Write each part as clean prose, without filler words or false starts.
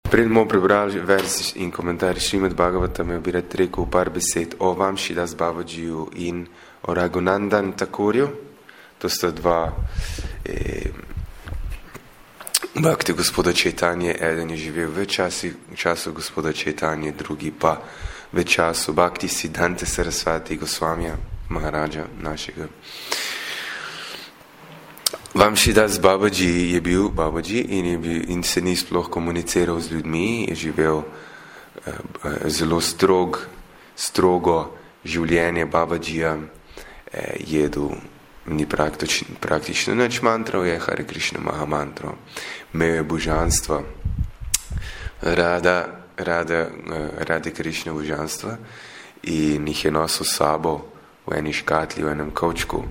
Preden bomo prebrali vers in komentar Šrimad Bhagavatam, bi rad rekel par besed o Vamšidas Babađiju in o Raghunandan Thakurju. To sta dva bhakti gospoda Chaitanje. Eden je živel v času gospoda Chaitanje, drugi pa v času Bhakti Siddhante Sarasvati Gosvamija Maharaja našega. Vamšidas Babađi je bil Babađi in se ni sploh komuniciral z ljudmi, je živel zelo strogo življenje Babađija, jedel ni praktično nič mantrov, je Hare Krishna Maha mantro, imel je božanstvo, rade Krishna božanstva in jih je nosil s sabo v eni škatli, v enem kovčku.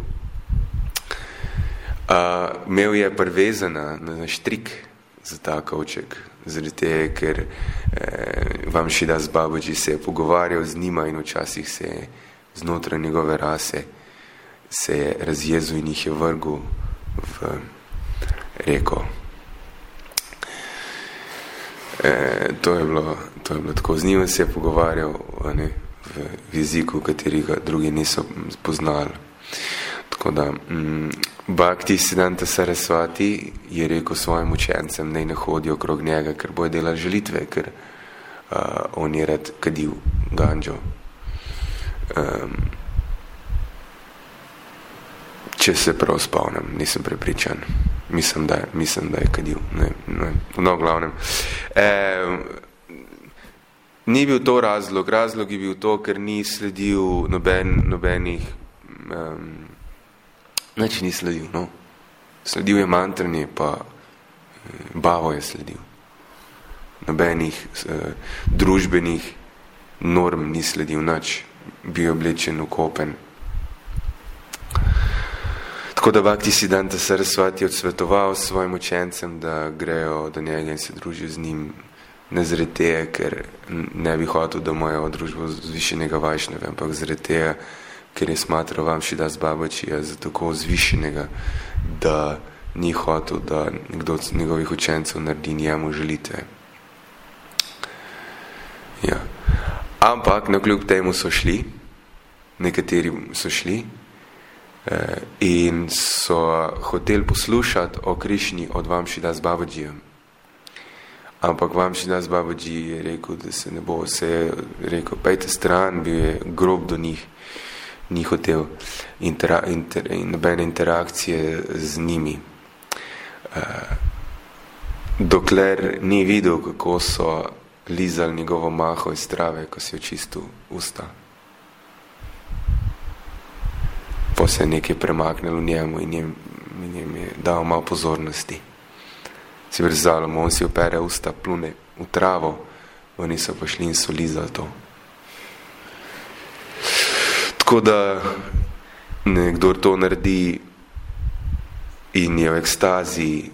Imel je privezana na štrik za ta kovček, zaradi tega, ker Vamšidas Babađi se je pogovarjal z njima in včasih se je znotraj njegove rase se je razjezil in jih je vrgel v reko. To je bilo tako. Z njima se je pogovarjal v jeziku, katerega drugi niso poznali. Tako da Bhakti Siddhanta Sarasvati je rekel svojim učencem, naj ne hodijo okrog njega, ker bojo delali žalitve, ker on je rad kadil ganđo. Če se prav spomnim, nisem prepričan. Mislim, da je kadil. No, v glavnem. Ni bil to razlog. Razlog je bil to, ker ni sledil nobenih nič ni sledil, no. Sledil je mantranje, pa bavo je sledil. Nobenih družbenih norm ni sledil nič. Bil je oblečen, ukopen. Tako da Bhakti Siddhanta Sarasvati je odsvetoval svojim učencem, da grejo do njega in se družijo z njim, ne zaradi tega, ker ne bi hotel, da imajo družbo zvišenega Vajšnava, ampak zaradi tega, ker je smatral Vamšidas Babađija za tako zvišenega, da ni hotel, da nekdo od njegovih učencev naredi njemu žalitve. Ja. Ampak nakljub temu so šli, nekateri so šli in so hoteli poslušati o Krišni od Vamšidas Babađija. Ampak Vamšidas Babađi je rekel, da se ne bo, se je rekel, pejte stran, bil je grob do njih, ni hotel nobene interakcije z njimi. Dokler ni videl, kako so lizali njegovo maho iz trave, ko si očistil usta. Po se je nekaj premaknilo v njemu in njem je dal malo pozornosti. Si predstavljamo, on si opere usta, plune v travo, oni so pošli in so lizali to. Tako da nekdo to naredi in je v ekstazi,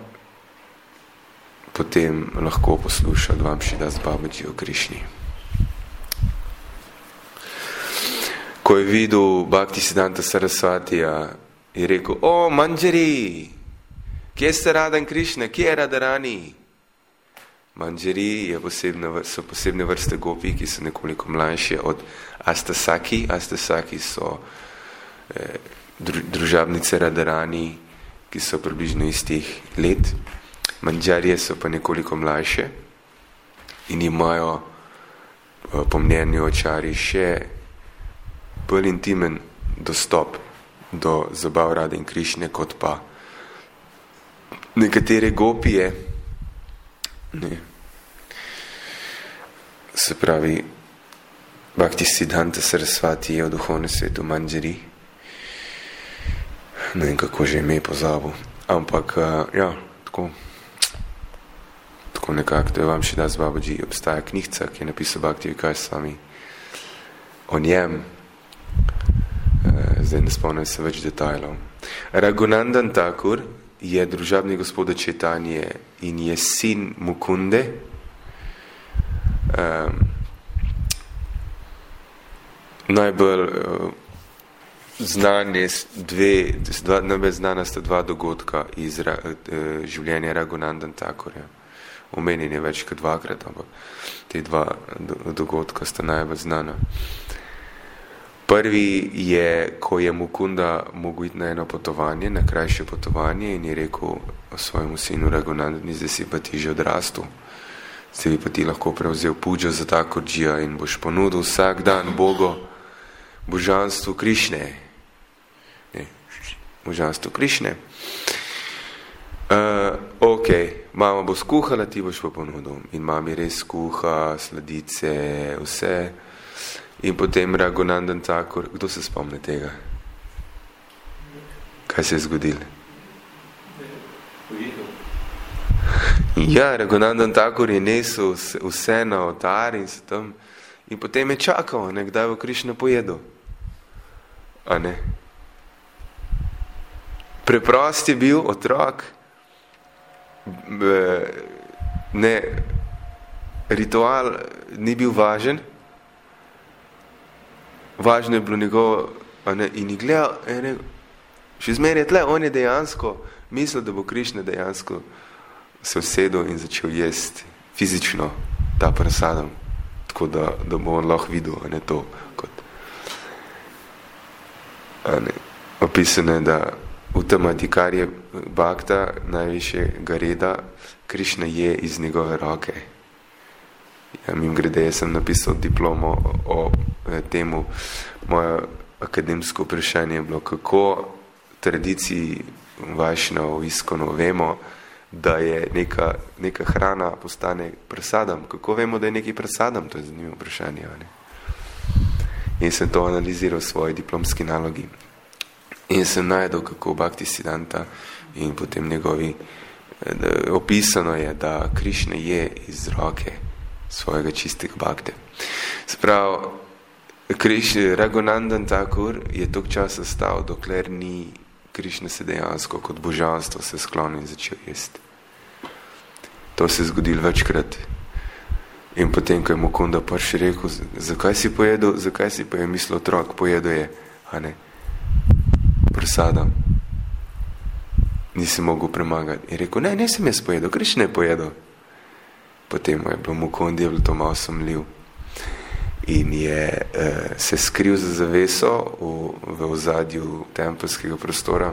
potem lahko posluša Vamšidas Babađi o Krišni. Ko je videl Bhakti Siddhanta Sarasvatija, je rekel, o, Manjari, kje ste Radan Krišna, kje je Radharani? Manjari so posebne vrste gopi, ki so nekoliko mlajše od Astasaki. Astasaki so družabnice Radharani, ki so približno istih let. Manjarije so pa nekoliko mlajše in imajo po mnenju očari še bolj intimen dostop do zabav Rade in Krišne, kot pa nekatere gopije. Se pravi, Bhakti Siddhanta Sarasvati je v duhovnem svetu Manjari. Ne vem, kako že ime pozabil. Ampak, ja, tako nekako, da je Vamšidas Babađi, obstaja knjihca, ki je napisal Bhakti Vikas Swami o njem. Zdaj ne spomnim se več detajlov. Raghunandan Thakur je družabnik gospoda Chaitanje in je sin Mukunde. Najbolj znana sta dva dogodka iz življenja Raghunandan Thakurja. omenjen je več kot dvakrat, ampak te dva dogodka sta najbolj znana. Prvi je, ko je Mukunda mogel iti na eno potovanje, na krajše potovanje in je rekel svojemu sinu Raghunandani, zdaj si pa ti že odrastel, zdaj bi pa ti lahko prevzel puđo za Thakurjija in boš ponudil vsak dan Bogu božanstvu Krišne. Božanstvu Krišne. Ok, mama bo skuhala, ti boš pa ponudil. In mami res skuha, sladice, vse. In potem Raghunandan Thakur, kdo se spomne tega? Kaj se je zgodilo? Ja, Raghunandan Thakur je nesel vse na oltar in se tam in potem je čakal, kdaj bo Krišna pojedel. A ne? Preprost je bil otrok, ne, ritual ni bil važen, važno je bilo njegovo, in je gledal, še zmeraj je tle, on je dejansko mislil, da bo Krišna dejansko se usedel in začel jesti fizično ta prasadam, tako da bo on lahko videl, to kot opisano je, da v tem Adhikarya Bhakta najvišjega reda Krišna je iz njegove roke. Ja, mimogrede, jaz sem napisal diplomo o temu, moje akademsko vprašanje je bilo, kako tradiciji Vajšnavov, Iskonov vemo, da je neka hrana postane prasadam. Kako vemo, da je neki prasadam? To je zanimivo vprašanje. In sem to analiziral v svoji diplomski nalogi. In sem najdel, kako Bhaktisiddhanta in potem njegovi opisano je, da Krišna je iz roke svojega čistega bhakte. Sprav, Raghunandan Thakur je toliko časa stal, dokler ni Krišna se dejansko kot božanstvo se sklonil in začel jesti. To se je zgodilo večkrat. In potem, ko je Mukunda prši rekel, zakaj si pojedel, mislil otrok, pojedel je, prasadam. Nisi mogel premagati. Je rekel, ne, nisem jaz pojedel, Krišna je pojedel. Potem je bilo Mukundi, je bilo to malo sumljiv. In je se skril za zaveso v ozadju tempelskega prostora.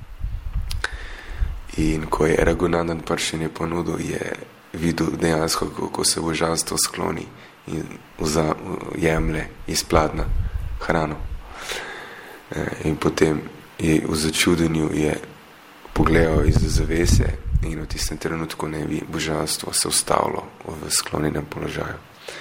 In ko je Raghunandan pršenje ponudil, je videl dejansko, kako se božanstvo skloni in jemlje iz pladna hrano. In potem je v začudenju je pogledal iz zavese in v tistem trenutku ne bi božanstvo se ustavilo v sklonjenem položaju.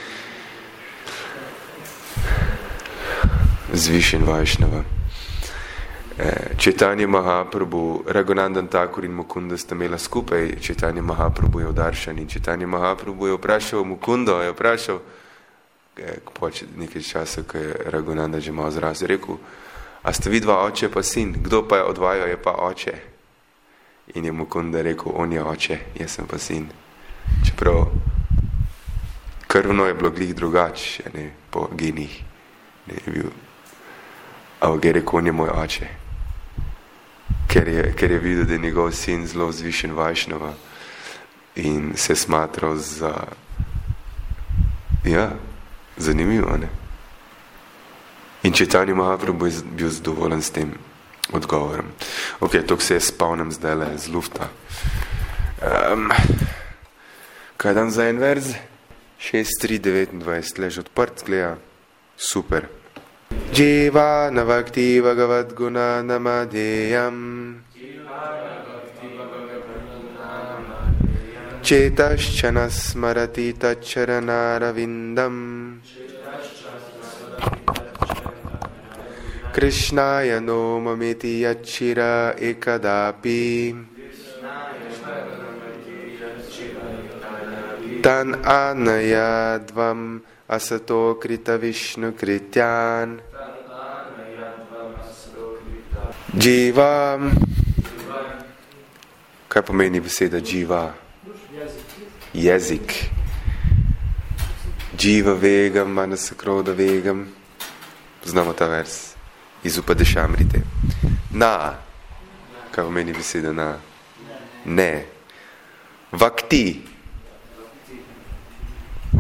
Zvišen Vajšnava. Chaitanya Mahaprabhu, Raghunandan Thakur in Mukunda sta imela skupaj, Chaitanya Mahaprabhu je vdaršan in Chaitanya Mahaprabhu je vprašal Mukundo, je vprašal po nekaj časa, ko je Raghunandan že malo zrasel, rekel, a ste vi dva oče pa sin, kdo pa je od vaju je pa oče? In je Mukunda rekel, on je oče, jaz sem pa sin. Čeprav krvno je bilo glih drugače, po genih. Ne je bil. Ampak je rekel, on je moj oče. Ker je videl, da je njegov sin zelo zvišen Vajšnava in se je smatral za zanimivo, ne? In Chaitanya Mahaprabhu je bil zadovoljen s tem odgovorom. Ok, toliko se je spomnim zdajle z lufta. Kaj dan za en verz? 6.3.29, lež odprt, gleda. Super. Jiva navakti bhagavad guna namadeyam Chetaschanas smarati taccharanaravindaam Krishnaya nomamiti yachira ekadapi Tan anayadvam asato krita vishnu krityan Jiva. Kaj pomeni beseda jiva? Jezik. Jiva vegam, manasa kroda vegam. Znamo ta vers iz Upadeshamrite. Na. Kaj pomeni beseda na? Ne. Vakti.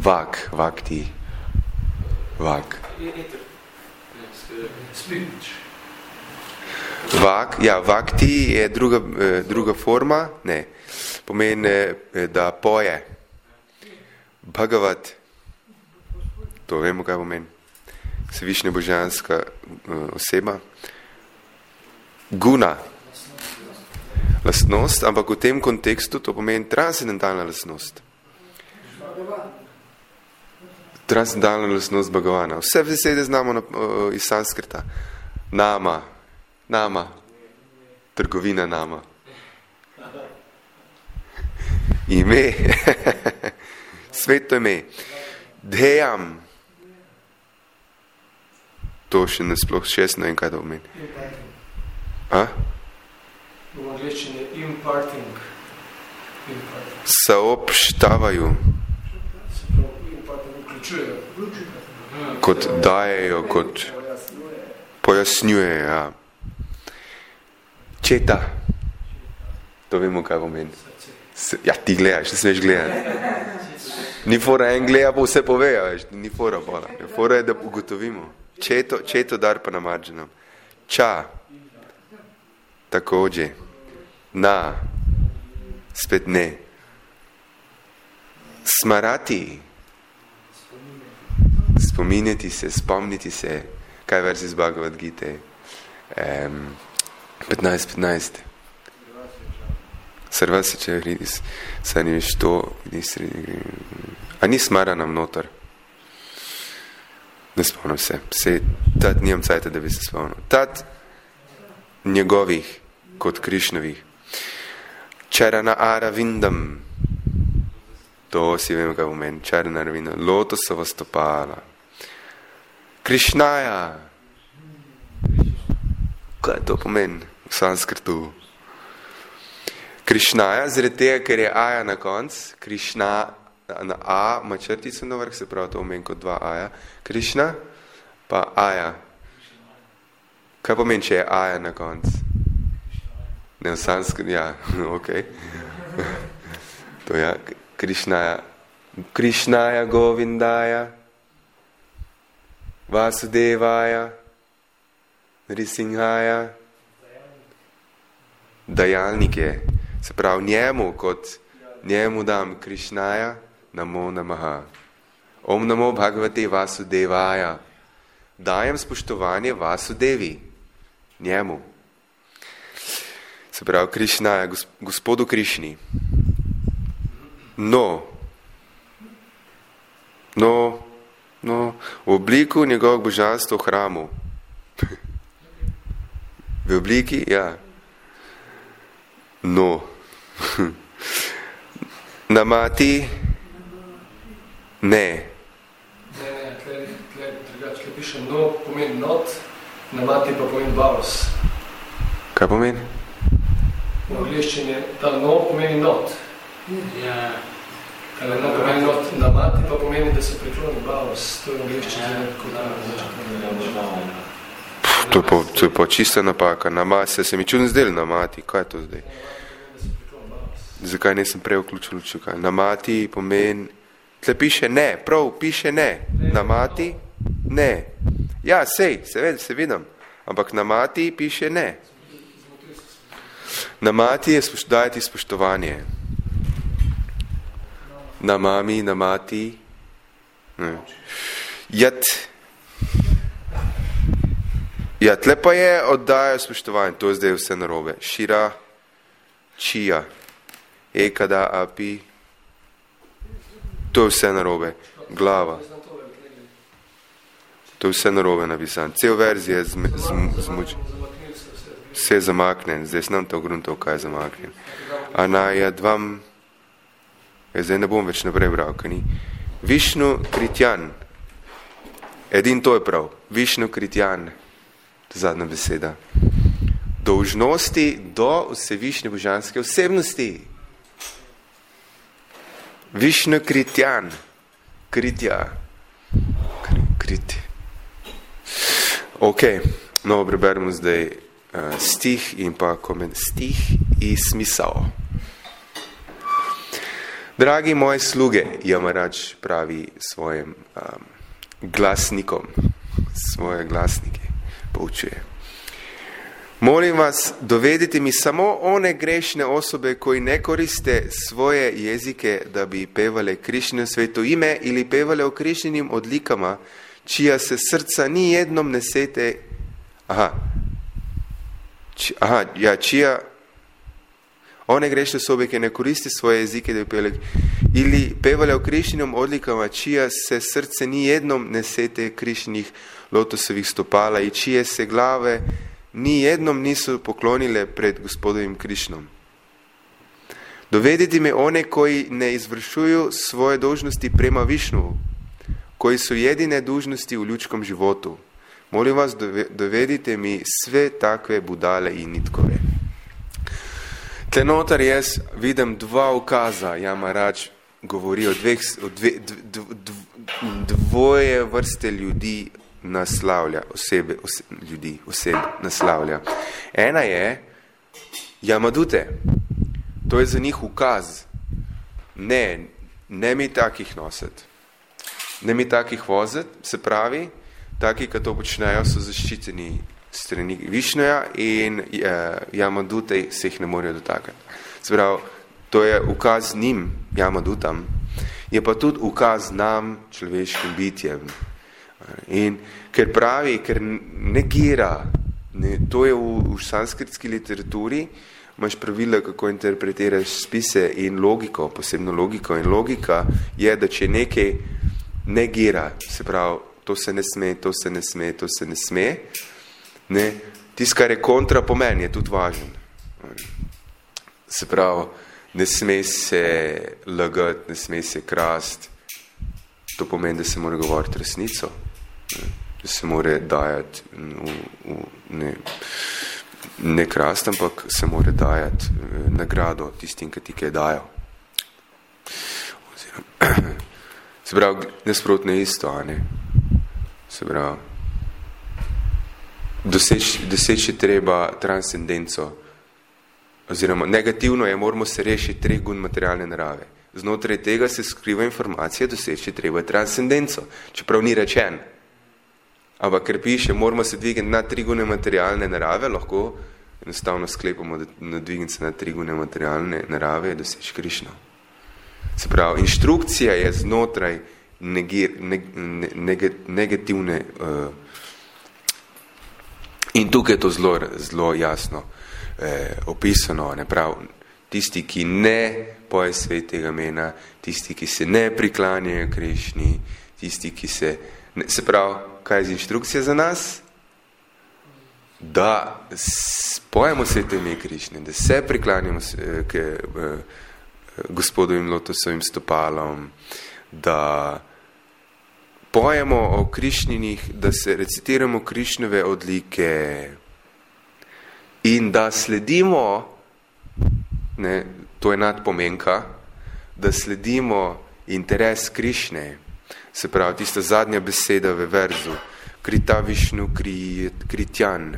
vakti. Vakti je druga forma, ne. Pomeni, da poje. Bhagavat, to vemo, kaj pomeni. Višnja božanska oseba. Guna, lastnost, ampak v tem kontekstu to pomeni transcendentalna lastnost. Transcendentalna lastnost Bhagavana. Vse besede znamo iz sanskrita. Nama, trgovina nama. Ime, sveto ime. Dheyam, to še ne sploh šestno in kaj to pomeni. V angliščini imparting. Saobštavaju. Kot dajejo, kot pojasnjujejo, ja. Četa. To vemo, kaj pomeni. Ja, ti gledaš, ne smeš gledati. Ni fora en gleda, pa vse povejo, ni fora bola. Fora je, da ugotovimo. Četo dar pa namarđenom. Ča. Takođe. Na. Spet ne. Smarati. Spominjati se, spomniti se. Kaj verzi iz Bhagavad Gite? 15. Sarvasi če hridis. Saj ni veš to. A ni smara nam notar? Ne spomnim se. Tad nijem cajta, da bi se spomnil. Tad njegovih, kot Krišnovih. Čarana Aravindam. To si vem, kaj pomeni. Čarana Aravindam. Lotosova stopala. Krišnaja. Kaj to pomeni v sanskrtu? Krišnaja, zaradi tega, ker je aja na konc. Krišna, na a, ima črtico na vrh, se pravi, to pomeni kot dva aja. Krišna, pa aja. Kaj pomeni, če je aja na konc? Ne, v sanskrt, ja, okej. To ja, Krišnaja. Krišnaja Govindaja. Vasudevaja. Nrisinhaja. Dajalnik je. Se pravi, njemu dam Krišnaja, namo namaha. Om namo Bhagavate Vasudevaja. Dajem spoštovanje Vasudevi. Njemu. Se pravi, Krišnaja, gospodu Krišni. No, v obliku njegovog božanstva v hramu. V obliki, ja. No. Namati, ne. Tle piše no, pomeni not, namati pa pomeni baus. Kaj pomeni? V angliščini ta no pomeni not. Ja. Ali no pomeni not, namati pa pomeni, da se prikloni baus. To je v angliščini To je pa čista napaka. Namati, se mi čudno zdeli namati. Kaj je to zdaj? Zakaj nisem prej vključil kaj? Namati pomeni... Tle piše ne, prav, piše ne. Namati, ne. Ja, se vidim. Ampak namati piše ne. Namati je dajati spoštovanje. Namami, namati. Ja, tle pa je oddajo spoštovanje. To je zdaj vse narobe. Šira, čija. Ekada, api. To je vse narobe. Glava. To je vse narobe napisan. Cel verz je vse je zamaknen. Zdaj znam to gruntov, kaj je zamaknen. Anajadvam. Zdaj ne bom več naprej bral, kaj ni. Višnu Kritjan. Edin to je prav. Višnu Kritjan. Zadnja beseda. Dolžnosti do vsevišnje božanske osebnosti. Višnu Kritjan. Kritja. Kriti. Ok, no, preberemo zdaj stih in pa stih in smisel. Dragi moji sluge, Jamarač pravi svojim glasnikom, svoje glasnike poučuje. Molim vas, dovedite mi samo one grešne osobe, koji ne koriste svoje jezike, da bi pevale Krišnino sveto ime ili pevale o Krišninim odlikama, čija se srca ni jednom ne sete, one grešne osobe, ki ne koriste svoje jezike, da bi pevale, ili pevale o Krišninim odlikama, čija se srce ni jednom ne sete Krišnih lotosovih stopala i čije se glave ni jednom nisu poklonile pred gospodovim Krišnom. Dovedite me one koji ne izvršuju svoje dužnosti prema Višnu, koji su jedine dužnosti u ljudskom životu. Molim vas, dovedite mi sve takve budale i nitkove. Tle notar jaz vidim dva ukaza. Jamarač govori o dvoje vrste ljudi naslavlja, oseb naslavlja. Ena je Jamadute. To je za njih ukaz. Ne mi takih nositi. Ne mi takih voziti, se pravi, taki, ki to počnejo, so zaščiteni strani Višnoja in Jamadute se jih ne morejo dotakati. Se pravi, to je ukaz njim, Jamadutam, je pa tudi ukaz nam, človeškim bitjem. In ker pravi, ker negira, to je v sanskritski literaturi, imaš pravila, kako interpretiraš spise in logiko, posebno logiko. In logika je, da če nekaj negira, se pravi, to se ne sme, to se ne sme, to se ne sme, tisto, kar je kontra pomen, je tudi važen. Se pravi, ne sme se lagati, ne sme se krasti. To pomeni, da se mora govoriti resnico, da se mora dajati ne krasti, ampak se mora dajati nagrado tistim, ki ti kaj dajo. Se pravi, nasprotno isto, se pravi, doseči treba transcendenco, oziroma negativno je, moramo se rešiti 3 gun materialne narave. Znotraj tega se skriva informacija, doseči treba transcendenco, čeprav ni rečen. Ampak ker piše, moramo se dvigati na 3 gune materialne narave, lahko enostavno sklepamo, da dvigati se na 3 gune materialne narave je doseči Krišno. Se pravi, inštrukcija je znotraj negativne in tukaj je to zelo jasno opisano, ne prav, tisti, ki ne poje svetega imena, tisti, ki se ne priklanjajo Krišni, tisti, ki se pravi, kaj je inštrukcija za nas? Da pojemo svete ime Krišne, da se priklanjamo k gospodovim lotosovim stopalom, da pojemo o Krišninih, da se recitiramo Krišnove odlike in da sledimo, to je nadpomenka, da sledimo interes Krišne, se pravi, tista zadnja beseda v verzu, krita Višnu kritjan.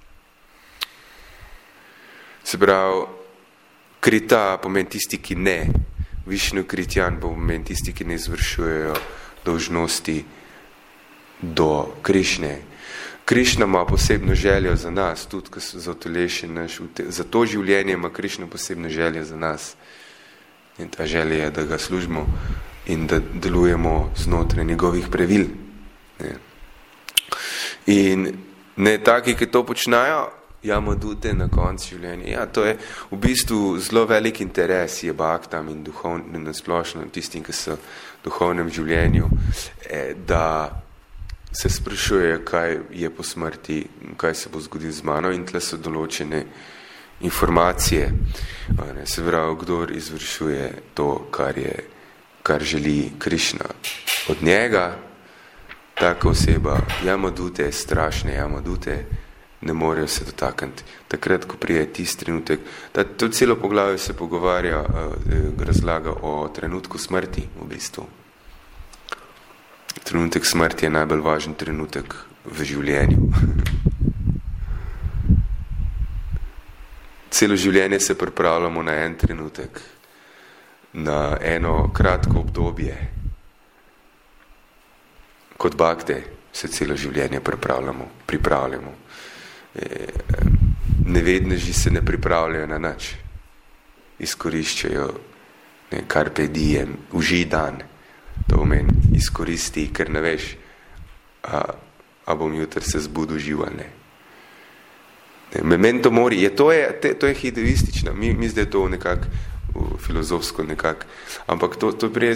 Se pravi, krita pomeni tisti, ki ne, Višnu kritjan pomeni tisti, ki ne izvršujejo dolžnosti do Krišne. Krišna ima posebno željo za nas, tudi ko so zautolešeni naš, za to življenje ima Krišna posebno željo za nas. In ta želja je, da ga služimo in da delujemo znotraj njegovih pravil. In ne taki, ki to počnajo, Jamadute na koncu življenja. Ja, to je v bistvu zelo velik interes je baktam in nasplošno tistim, ki so v duhovnem življenju, da se sprašuje, kaj je po smrti, kaj se bo zgodilo z mano in tle so določene informacije. Se pravi, kdor izvršuje to, kar želi Krišna od njega, taka oseba, Jamadute, strašne Jamadute, ne morejo se dotakniti. Takrat, ko prije tisti trenutek, to celo poglavje se pogovarja, razlaga o trenutku smrti v bistvu. Trenutek smrti je najbolj važen trenutek v življenju. Celo življenje se pripravljamo na en trenutek. na eno kratko obdobje. Kot bakte se celo življenje pripravljamo. Nevedneži se ne pripravljajo na nič. Izkoriščajo carpe diem, uži dan. To pomeni izkoristi, ker ne veš, a bom jutri se zbudil živ ali ne. Memento mori, to je hedonistično, mi zdaj to nekako filozofsko nekako, ampak to prije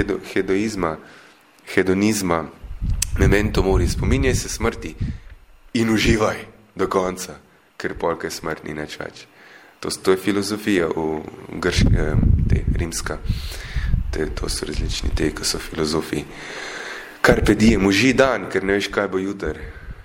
hedonizma, memento mori, spominjaj se smrti in uživaj do konca, ker polk je smrt ni nič več. To je filozofija rimska, to so različni ki so filozofi. Carpe diem, uži dan, ker ne veš, kaj bo jutr.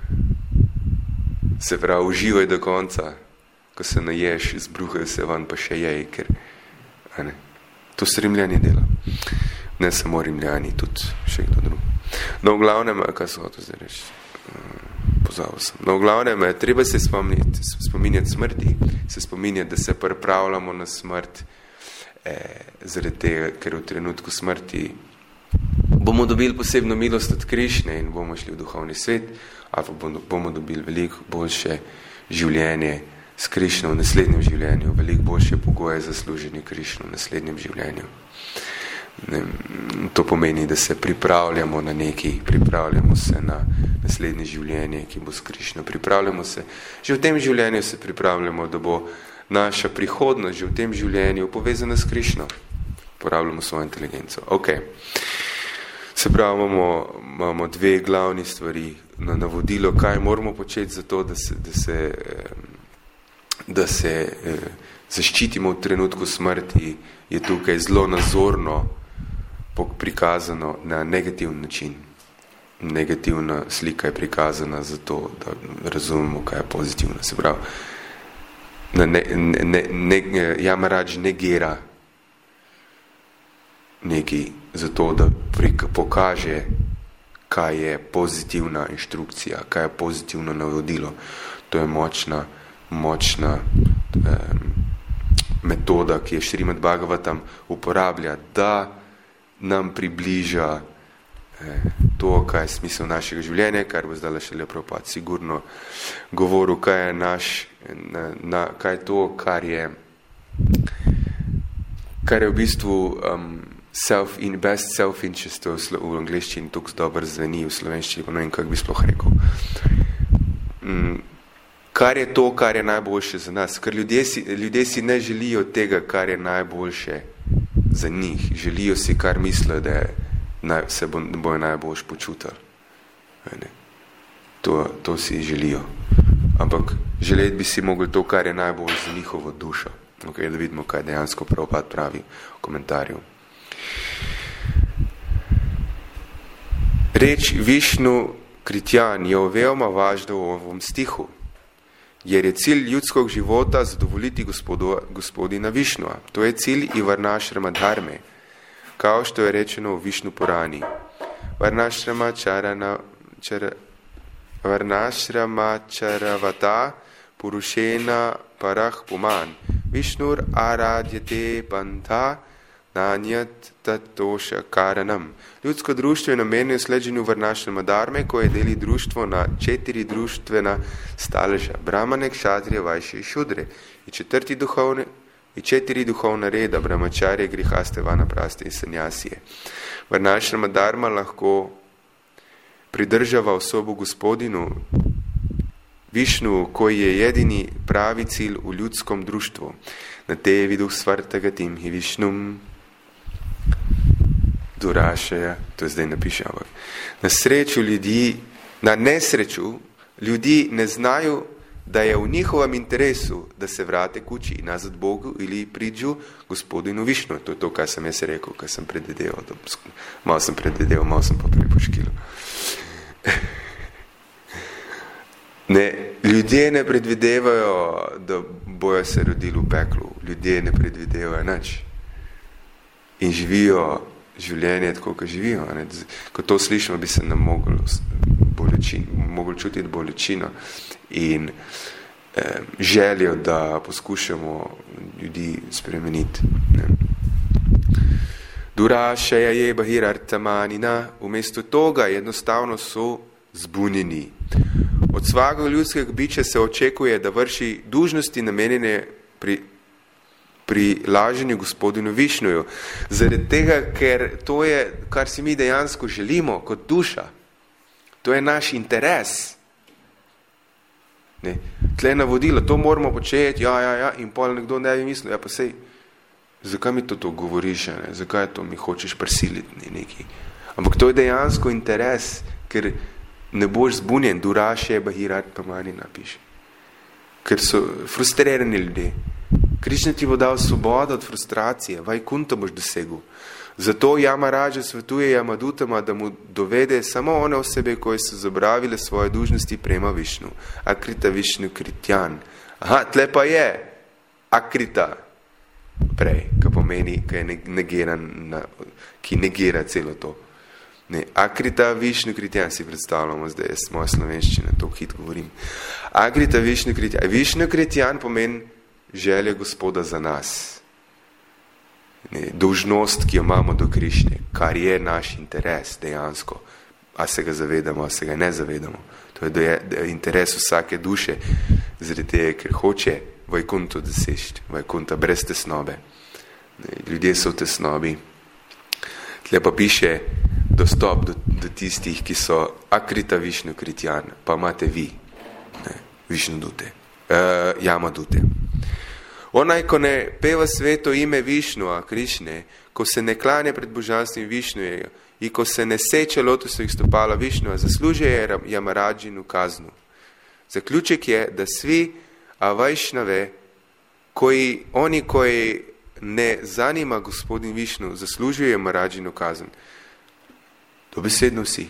Se pravi, uživaj do konca, ko se naješ, zbruhaj se van, pa še jej, ker to se Rimljani dela. Ne samo Rimljani, tudi še kdo drug. No, v glavnem, kaj so to zdaj reči? Pozabil sem. No, v glavnem, treba se spominjati smrti, se spominjati, da se pripravljamo na smrt, zaradi tega, ker v trenutku smrti bomo dobili posebno milost od Krišne in bomo šli v duhovni svet, ali pa bomo dobili veliko boljše življenje s Krišno v naslednjem življenju, veliko boljše pogoje za služenje Krišno v naslednjem življenju. To pomeni, da se pripravljamo na nekaj, pripravljamo se na naslednje življenje, ki bo s Krišno. Pripravljamo se, že v tem življenju se pripravljamo, da bo naša prihodnost že v tem življenju povezana s Krišno. Porabljamo svojo inteligenco. Se pravi, imamo dve glavni stvari na navodilo, kaj moramo početi za to, da se zaščitimo v trenutku smrti, je tukaj zelo nazorno prikazano na negativen način. Negativna slika je prikazana zato, da razumemo, kaj je pozitivno. Se pravi, Jamarač negera nekaj zato, da pokaže, kaj je pozitivna inštrukcija, kaj je pozitivno navodilo. To je močna metoda, ki je Šrimad Bhagavatam uporablja, da nam približa to, kaj je smisel našega življenja, kar bo zdaj šele Prabhupada sigurno govoril, kaj je kaj je to, kar je v bistvu best self-interest v angleščini, tako dobro zveni, v slovenščini, pa ne vem, kako bi sploh rekel. Kar je to, kar je najboljše za nas, ker ljudje si ne želijo tega, kar je najboljše za njih, želijo si, kar mislijo, da se bojo najboljš počutili. To si želijo. Ampak želeti bi si mogli to, kar je najbolj za njihovo dušo. Da vidimo, kaj dejansko Prabhupada pravi v komentarju. Reč Višnu Kritjan je veoma važna v ovom stihu, jer je cilj ljudskog života zadovoljiti gospodina Višnua. To je cilj i Varnašrama dharme, kao što je rečeno u Višnu Purani. Varnašrama čaravata purušena parah puman. Višnur aradjate pantha nanjat tatoša karanam. Ljudsko društvo je namenjeno sleđenju Varnašrama dharme, koje deli društvo na 4 društvena staleža. Brahmane, kšatrije, vajše i šudre. I 4 duhovna reda, brahmačarje, grihaste, vanapraste in sanjasije. Varnašrama dharma lahko pridržava osobu gospodinu Višnu, koji je jedini pravi cilj u ljudskom društvu. Na te viduh svartagatim i Višnum Durašaja, to zdaj napišem, na nesreću ljudi ne znaju da je u njihovom interesu da se vrate kući nazad Bogu ili priđu gospodinu Višnu. To je to, kaj sam jaz rekel, kaj sam predvideval. Malo sam pa prepoškilo. Ljudje ne predvidevajo, da bojo se rodili v peklu. Ljudje ne predvidevajo nič. In živijo življenje tako, kot živijo. Ko to slišimo, bi se nam mogli čutiti bolečino in željo, da poskušamo ljudi spremeniti. Durašeja je bahirartamanina, vmesto toga jednostavno so zbunjeni. Od svakega ljudskega bića se očekuje, da vrši dužnosti namenjene pri laženju Gospodinu Višnuju. Zaradi tega, ker to je, kar si mi dejansko želimo kot duša. To je naš interes. Ne. Tle navodilo, to moramo početi, ja, in pol nekdo ne bi mislil, ja pa sej, zakaj mi to govoriš, ne? Zakaj to mi hočeš prisiliti neki? Ampak to je dejansko interes, ker ne boš zbunjen, duraše, bahirat, pa mani napiše. Ker so frustrirani ljudje. Krišna ti bo dal svobodo od frustracije, Vajkunta boš dosegel. Zato Jamaraja svetuje Jamadutama, da mu dovede samo one osebe, koje so zabravile svoje dužnosti prema Višnu. Akrita Višnu Kritjan. Aha, tle pa je Akrita prej, ki pomeni, ki je negiran, ki negira celo to. Ne, Akrita Višnu Kritjan si predstavljamo zdaj, jaz moja slovenščina, to hit govorim. Akrita Višnu Kritjan. Višnu Kritjan pomeni želje Gospoda za nas. Ne, dolžnost, ki jo imamo do Krišne, kar je naš interes dejansko. A se ga zavedamo, a se ga ne zavedamo. To je interes vsake duše, zaradi tega, ker hoče Vajkunto doseči, Vajkunta brez tesnobe. Ne, ljudje so v tesnobi. Tle pa piše dostop do tistih, ki so Akrita Višnu Kritjan, pa imate vi, ne, Višnu Dute, Jama Dute. Onaj, ko ne peva sveto ime Višnua, Krišne, ko se ne klanja pred božanstvim Višnujejo i ko se ne seče lotosovih stopala Višnua, zaslužuje Jamarađinu kaznu. Zaključek je, da svi Vajšnave, oni koji ne zanima Gospodin Višnu, zaslužuje Jamarađinu kaznu. Dobesedno vsi.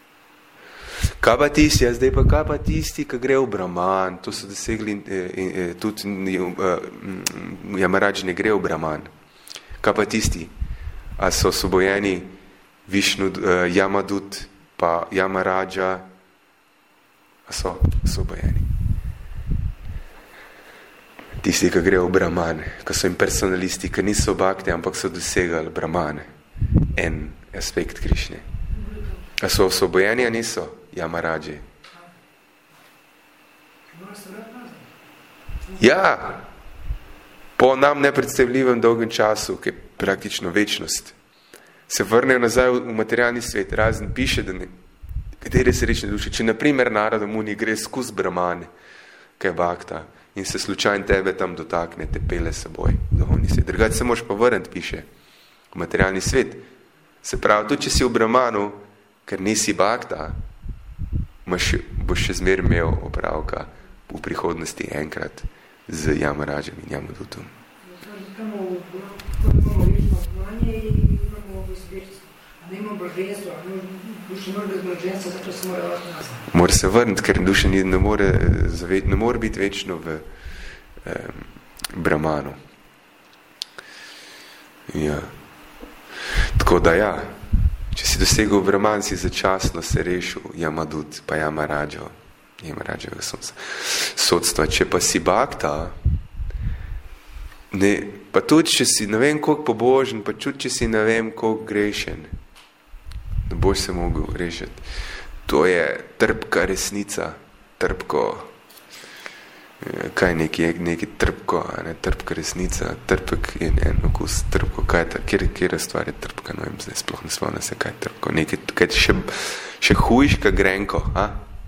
Kaj pa tisti, zdaj pa kaj pa tisti, ki gre v Brahman, to so dosegli tudi Jamarađ ne gre v Brahman. Kaj pa tisti, a so osvobojeni Višnu, Jamadut, pa Jamarađa, a so osvobojeni. Tisti, ki gre v Brahman, ki so impersonalisti, ki niso bhakti, ampak so dosegali Brahman, en aspekt Krišne. A so osvobojeni, a niso Jamarađi? Ja, po nam nepredstavljivem dolgem času, ki je praktično večnost, se vrnejo nazaj v materialni svet, razen piše, da katere srečne duše, če naprimer Narada Muni gre skozi Brahmane, kaj je bhakta, in se slučajno tebe tam dotakne, te pele seboj v duhovni svet. Drugače se moš pa vrniti, piše, v materialni svet. Se pravi, tudi če si v Brahmanu, ker nisi bhakta, boš še zmer imel opravka v prihodnosti enkrat z Jamarađem in Jamadutom. Mora se vrniti, ker duša ne more biti večno v Brahmanu. Ja. Tako da ja, če si dosegel Brahman, si začasno se rešil Jamadut, pa Jamarađevega sodstva. Če pa si bhakta, pa tudi, če si ne vem koliko pobožen, pa tudi, če si ne vem koliko grešen, ne boš se mogel rešiti. To je trpka resnica, trpko, kaj neki trpko, ne, trpka resnica, trpek je en okus, trpko, kaj je kjera stvar je trpka, no vem, zdaj sploh ne spomnim se, kaj je trpko, nekaj, kaj je še hujiš, ka grenko, a?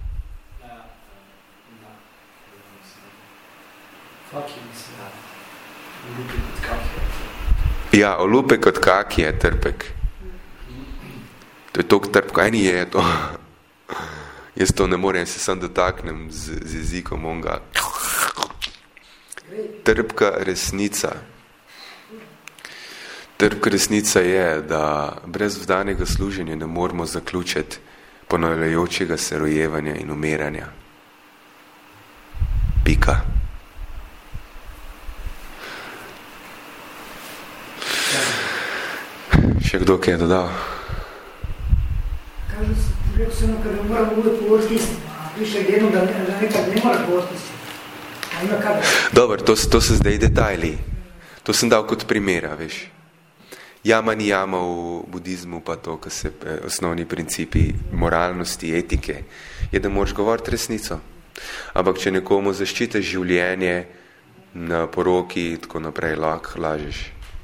Ja, olupek kot kaki je trpek. To je toliko trpko, eni je to. Jaz to ne morem, se sam dotaknem z jezikom onga. Trpka resnica. Trpka resnica je, da brez vdanega služenja ne moramo zaključiti ponavljajočega se rojevanja in umiranja. Pika. Še kdo kaj je dodal? Kažu se, kada moramo uvijek povoriti, više jedno da nekad ne mora povoriti. A ima kada? Dobar, to so zdaj detajli. To sem dal kot primera, veš. Jama ni jama v budizmu, pa to, kar se osnovni principi moralnosti, etike, je, da moraš govoriti resnico. Ampak če nekomu zaščitiš življenje na poroki, tako naprej, lahko lažeš.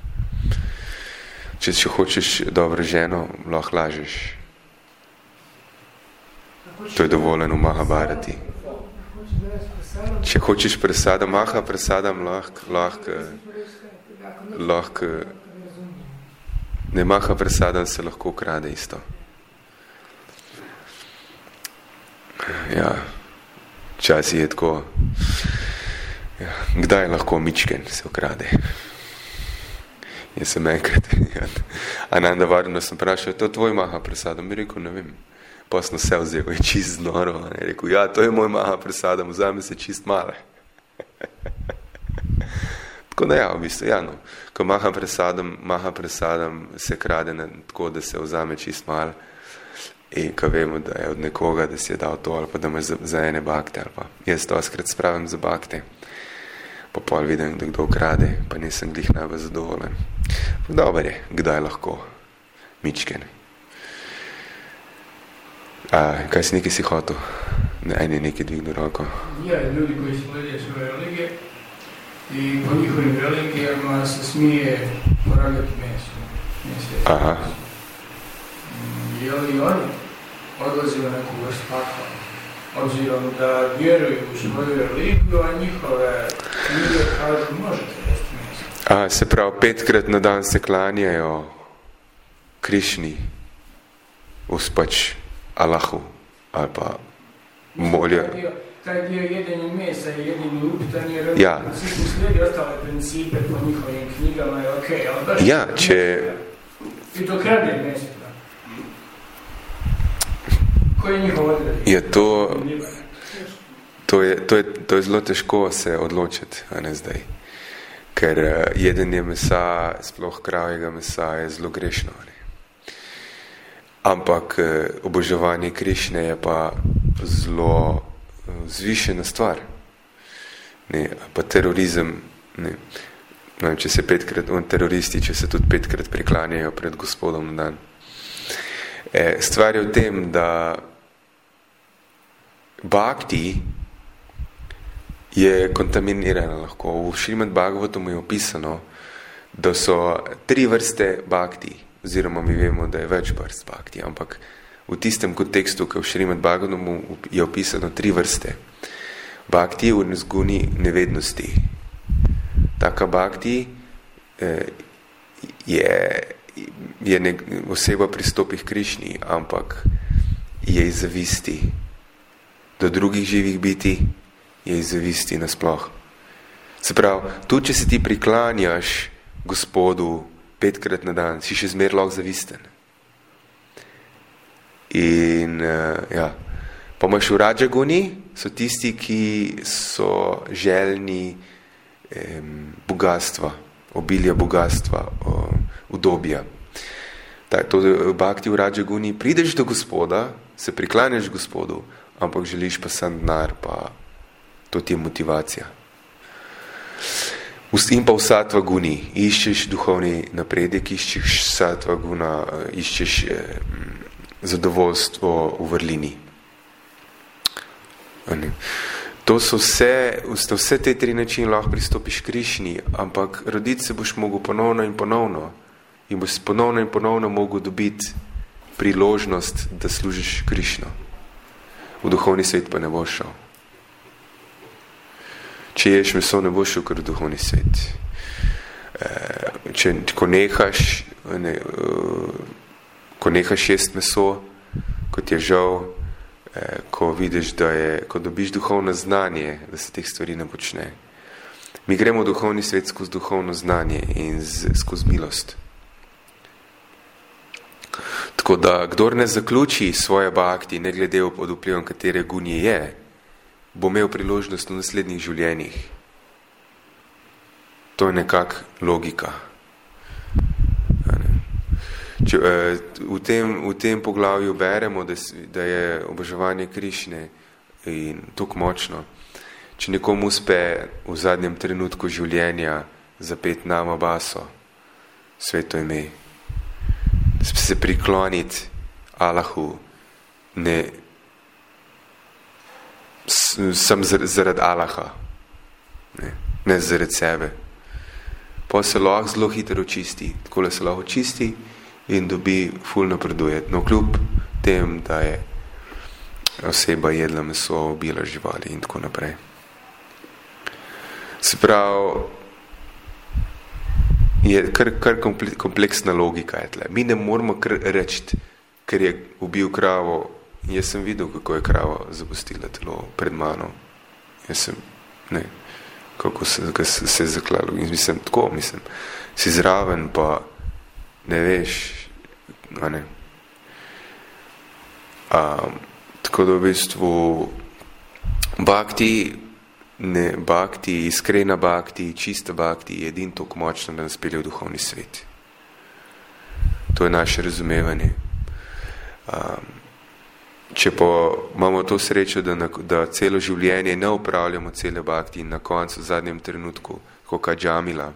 Če hočeš dobro ženo, lahko lažeš. To je dovoljeno v Mahabharati. Če hočeš presadam, lahko ne maha presadam, se lahko ukrade isto. Ja, časi je tako. Ja, kdaj lahko mičken se ukrade? Jaz sem enkrat, Ananda Varno sem vprašal, to je tvoj maha presadam? Mi rekel, ne vem. Posno se vzel, je čist noro. Je rekel, ja, to je moj maha presadam, vzame se čist male. Tako da ja, v bistvu, ja, no. Ko maha presadam se krade tako, da se vzame čist mal in ko vemo, da je od nekoga, da si je dal to ali pa da imaš za ene bakte ali pa jaz to skrat spravim za bakte pa pol vidim, da kdo krade pa nisem glih najbolj zadovoljen. Dobar je, kdaj lahko mičken. Kaj si nekaj si hotel? En je nekaj dvignil roko. Ja, ljudi koji slede svoje religije i po njihovim religijama se smije poravljati meso. Aha. Je li oni odlazi u neku vrst pakla? Obzirom da vjeruju u svoju religiju, a njihove knjige kažu možete jesti meso. Se pravi, 5krat na dan se klanjajo Krišni, uspač Allahu, ali pa molijo. Taj dio jedenje mesa je jedini upitan jer ja. Svi su slijedi ostale principe po njihovim knjigama je okej, ali baš ja, če... I to krade mesa. Koji je njihov odred? Ja, to je zelo težko se odločiti, a ne zdaj. Ker jedenje mesa, sploh kravjega mesa, je zelo grešno. Ne? Ampak oboževanje Krišne je pa zelo zvišena stvar. Ne? Pa terorizem, ne? No, če se teroristi, če se tudi 5krat priklanjajo pred Gospodom na dan. Stvar je v tem, da bhakti je kontaminirana lahko. V Šrimad Bhagavatamu je opisano, da so 3 vrste bhakti, oziroma mi vemo, da je več vrst bhakti, ampak v tistem kontekstu, ki v Šrimad Bhagavatamu je opisano 3 vrste. Bhakti v vzgoni nevednosti. Taka bhakti je oseba pristopi k Krišni, ampak je iz zavisti do drugih živih biti, je iz zavisti nasploh. Se pravi, tudi če se ti priklanjaš Gospodu 5krat na dan, si še zmer lahko zavisten. In ja, pa imaš v Rajaguni, so tisti, ki so željni bogatstva, obilja bogatstva, udobja. To bhakti v Rajaguni, prideš do Gospoda, se priklanjaš Gospodu, ampak želiš pa sam denar, pa to ti je motivacija. In pa v Sattva Guni, iščeš duhovni napredek, iščeš Sattva Guna, iščeš zadovoljstvo v vrlini. To so vse te 3 načine lahko pristopiš Krišni, ampak roditi se boš mogel ponovno in ponovno in boš ponovno in ponovno mogel dobiti priložnost, da služiš Krišno. V duhovni svet pa ne boš šel. Če ješ meso, ne boš šel kar v duhovni svet. Ko nehaš jesti meso, kot je žal, ko vidiš, ko dobiš duhovno znanje, da se teh stvari ne počne. Mi gremo v duhovni svet skozi duhovno znanje in skozi milost. Tako da, kdor ne zaključi svoje bhakti, ne glede pod vplivom katere gunje je, bo imel priložnost v naslednjih življenjih. To je nekak logika. V tem poglavju beremo, da je oboževanje Krišne in tako močno. Če nekomu uspe v zadnjem trenutku življenja zapeti nama baso, sveto ime, se prikloniti Allahu, ne sem zaradi Allaha, ne zaradi sebe. Pa se lahko zelo hitro očisti, takole se lahko očisti in dobi ful napreduje. No, kljub tem, da je oseba jedla meso, ubila živali in tako naprej. Se pravi, je kar kompleksna logika je tle. Mi ne moramo reči, ker je ubil kravo. Jaz sem videl, kako je krava zapustila telo pred mano. Kako se je zaklalo. In mislim, si zraven, pa ne veš, ne. Tako da v bistvu bhakti, iskrena bhakti, čista bhakti je edin toliko močno, da nas pelje v duhovni svet. To je naše razumevanje. Če pa imamo to srečo, da celo življenje ne upravljamo cele bhakti in na koncu, v zadnjem trenutku, kot džamila.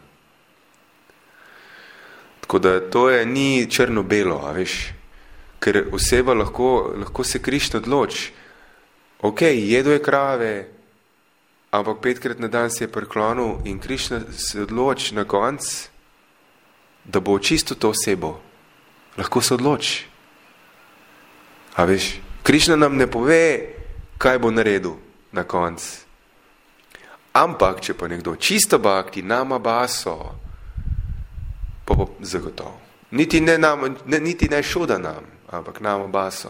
Tako da to ni črno-belo, a veš, ker oseba lahko se Krišna odloči. Ok, jedo je krave, ampak 5krat na dan se je priklonil in Krišna se odloči na konc, da bo očistil to osebo. Lahko se odloči. A veš, Krišna nam ne pove, kaj bo naredil na konc. Ampak, če pa nekdo čisto bhakti, nama baso, pa bo zagotovo. Niti ne šuda nam, ampak nama baso.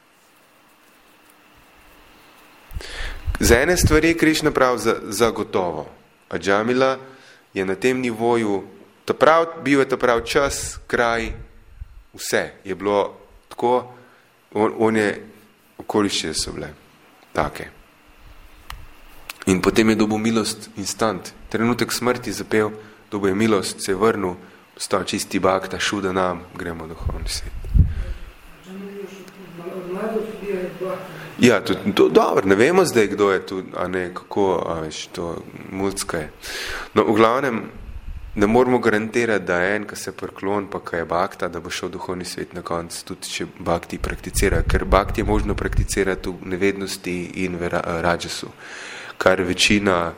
Za ene stvari Krišna pravi zagotovo. A džamila je na tem nivoju, bil je to prav čas, kraj, vse je bilo tako, okoliščine so bile take. In potem je dobil milost instant. Trenutek smrti zapel, dobil je milost, se je vrnil, postal čisti bhakta, šuda nam, gremo v duhovni svet. Ja, dobro, ne vemo zdaj, kdo je tu, a ne, kako, a veš, to mucka je. No, v glavnem, ne moramo garantirati, da je en, ki se priklon, pa ki je bhakta, da bo šel v duhovni svet na konc, tudi če bhakti prakticira, ker bhakti je možno prakticirati v nevednosti in v rajasu, kar večina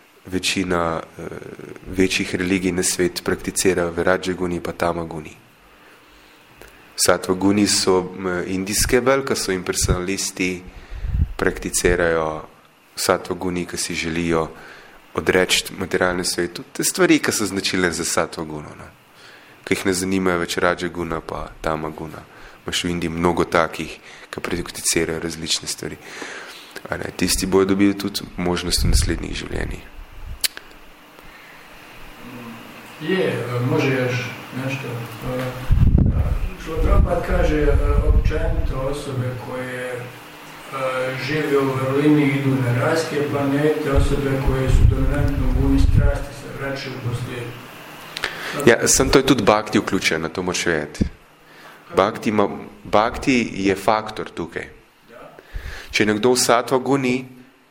večjih religij na svet prakticira v rajaguni pa tamaguni. Satvaguni so indijske velika, so impersonalisti, prakticirajo satvaguni, ki si želijo odreči materialne svetu. Te stvari, ki so značilne za satvaguno, no? Ki jih ne zanimajo več rajaguna pa tamaguna. Imaš v Indiji mnogo takih, ki prakticirajo različne stvari. Tisti bojo dobili tudi možnost v naslednjih življenjih. Može još nešto. Prabhupada kaže općenito osobe koje žive u vrlini, idu na rajske planete, osobe koje su dominantno u guni strasti se vraćaju poslije. Ja, sam to je tudi bhakti vključeno, to moraš vedeti. Bhakti je faktor tukaj. Če nekdo v satvaguni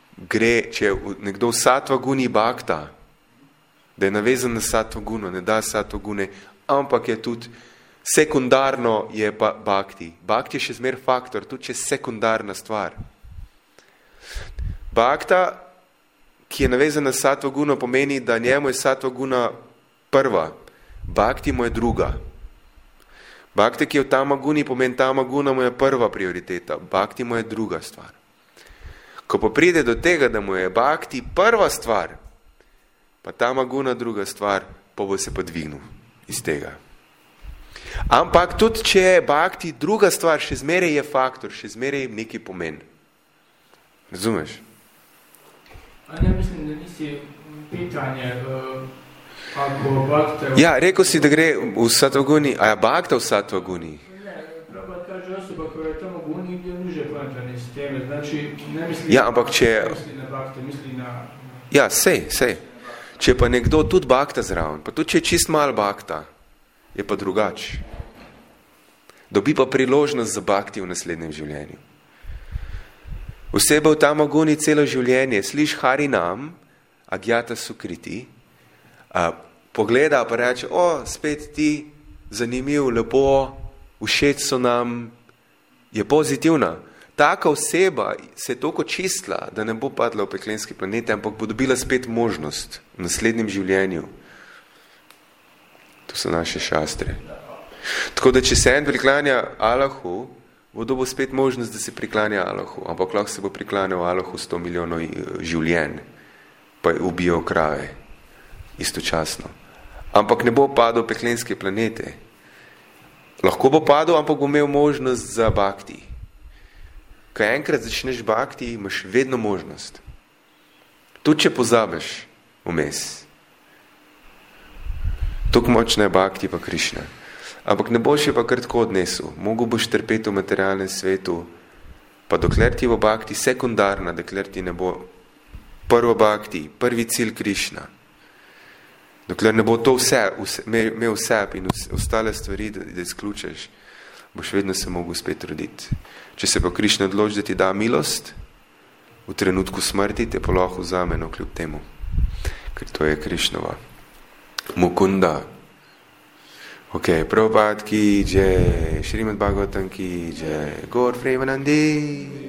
bhakta, da je navezan na satvaguno, ne da satvagune, ampak je tudi sekundarno je pa bhakti. Bhakti je še zmer faktor, tudi če je sekundarna stvar. Bhakta, ki je navezan na satvaguno, pomeni, da njemu je satvaguna prva, bhakti mu je druga. Bhakti, ki je v tamaguni, pomeni tamaguna mu je prva prioriteta, bhakti mu je druga stvar. Ko pa pride do tega, da mu je bhakti prva stvar, pa tamaguna druga stvar, pa bo se pa dvignil iz tega. Ampak tudi, če je bhakti druga stvar, še zmeraj je faktor, še zmeraj neki pomen. Razumeš? Ne mislim, da nisi pitanje, ako bhakta... Ja, rekel si, da gre v satvaguni, a je bhakta v satvaguni? Ne, Prabhupada kaže osoba, koja je tamo guni, gdje niže planetarne sisteme, znači ne misli... Ja, ampak če... Misli na bhakta, misli na... Ja, sej. Če pa nekdo tudi bhakta zraven, pa tudi če je čist mal bhakta, je pa drugač. Dobi pa priložnost za bhakti v naslednjem življenju. Oseba v tamaguni celo življenje, sliš Harinam, Agyata Sukriti, pogleda pa reče, spet ti, zanimiv, lepo, všeč so nam, je pozitivna. Taka oseba se je toliko čistila, da ne bo padla v peklenski planeti, ampak bo dobila spet možnost v naslednjem življenju. To so naše šastre. Tako da, če se en priklanja Allahu, bo dobil spet možnost, da se priklanja Allahu, ampak lahko se bo priklanjal Allahu 100 milijonov življenj, pa je ubijal krave istočasno. Ampak ne bo padel v peklenske planete. Lahko bo padel, ampak bo imel možnost za bhakti. Ko enkrat začneš bhakti, imaš vedno možnost. Tudi če pozabiš vmes. Tuk močna je bhakti pa Krišna. Ampak ne boš je pa kar tako odnesel. Mogo boš trpeti v materialnem svetu, pa dokler ti bo bhakti sekundarna, dokler ti ne bo prvo bhakti, prvi cilj Krišna. Dokler ne bo to imel vseb in ostale stvari, da izključeš, boš vedno se mogel spet roditi. Če se pa Krišna odloči, da ti da milost, v trenutku smrti te pa lahko vzame, no kljub temu. Ker to je Krišnova. Mukunda. Ok, Prabhupada ki jai, Srimad Bhagavatam ki jai, Gaur Premanandi.